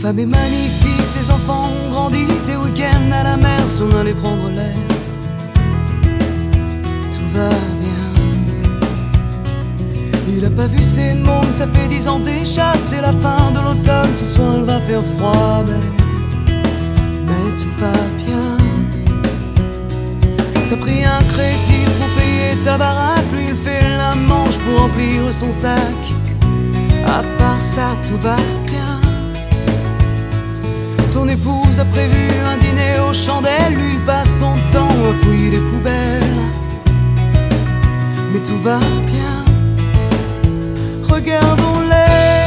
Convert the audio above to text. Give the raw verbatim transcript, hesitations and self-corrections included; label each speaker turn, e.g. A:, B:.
A: femme est magnifique, tes enfants ont grandi, tes week-ends à la mer sont allés prendre l'air. Tout va bien. Il a pas vu ses mômes, ça fait dix ans déjà, c'est la fin de l'automne, ce soir il va faire froid, mais, mais tout va bien. T'as pris un crédit pour payer ta baraque, lui il fait la manche pour remplir son sac. À part ça, tout va bien. Ton épouse a prévu un dîner aux chandelles, lui il passe son temps à fouiller les poubelles. Mais tout va bien. Regardons-les.